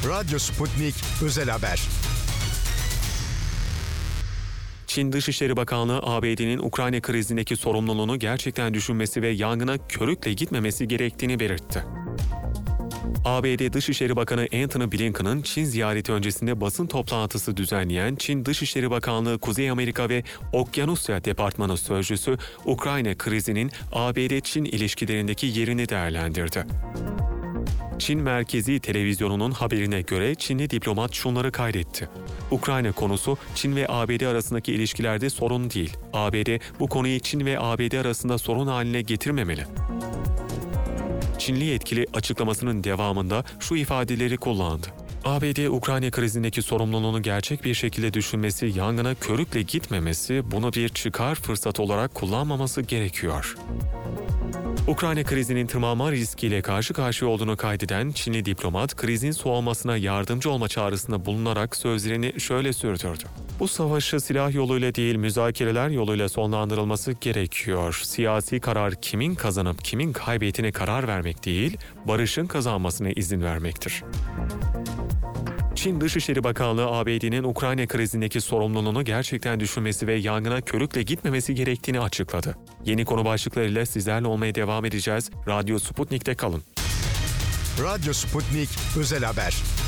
Radyo Sputnik Özel Haber. Çin Dışişleri Bakanlığı, ABD'nin Ukrayna krizindeki sorumluluğunu gerçekten düşünmesi ve yangına körükle gitmemesi gerektiğini belirtti. ABD Dışişleri Bakanı Antony Blinken'ın Çin ziyareti öncesinde basın toplantısı düzenleyen Çin Dışişleri Bakanlığı Kuzey Amerika ve Okyanusya Departmanı Sözcüsü, Ukrayna krizinin ABD-Çin ilişkilerindeki yerini değerlendirdi. Çin Merkezi Televizyonu'nun haberine göre Çinli diplomat şunları kaydetti. Ukrayna konusu Çin ve ABD arasındaki ilişkilerde sorun değil. ABD bu konuyu Çin ve ABD arasında sorun haline getirmemeli. Çinli yetkili açıklamasının devamında şu ifadeleri kullandı. ABD, Ukrayna krizindeki sorumluluğunu gerçek bir şekilde düşünmesi, yangına körükle gitmemesi, bunu bir çıkar fırsatı olarak kullanmaması gerekiyor. Ukrayna krizinin tırmanma riskiyle karşı karşıya olduğunu kaydeden Çinli diplomat, krizin soğumasına yardımcı olma çağrısında bulunarak sözlerini şöyle sürdürdü. Bu savaşı silah yoluyla değil, müzakereler yoluyla sonlandırılması gerekiyor. Siyasi karar kimin kazanıp kimin kaybettiğine karar vermek değil, barışın kazanmasına izin vermektir. Çin Dışişleri Bakanlığı, ABD'nin Ukrayna krizindeki sorumluluğunu gerçekten düşünmesi ve yangına körükle gitmemesi gerektiğini açıkladı. Yeni konu başlıklarıyla sizlerle olmaya devam edeceğiz. Radyo Sputnik'te kalın. Radyo Sputnik Özel Haber.